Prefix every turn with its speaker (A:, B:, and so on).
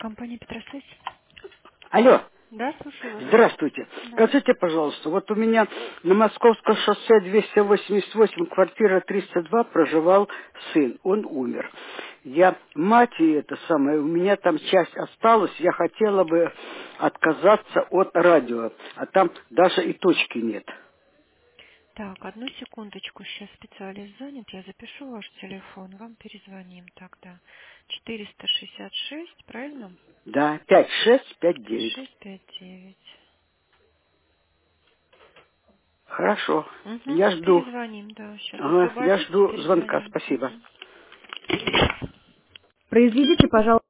A: Компания Петросвязь.
B: Алло,
A: Да, слушаю вас.
B: здравствуйте.
A: Да.
B: Скажите, пожалуйста, вот у меня на Московском шоссе 288, квартира 302, проживал сын, он умер. Я мать и это самое, у меня там часть осталась, я хотела бы отказаться от радио, а там даже и точки нет.
A: Так, одну секундочку, сейчас специалист занят, я запишу ваш телефон, вам перезвоним тогда. 466, правильно?
B: Да, 5659.
A: 659.
B: Хорошо,
A: Угу,
B: я жду.
A: перезвоним, да, сейчас
B: Ага, я
A: освободитесь,
B: жду звонка,
A: перезвоним.
B: спасибо.
A: Угу.
C: Произведите, пожалуйста.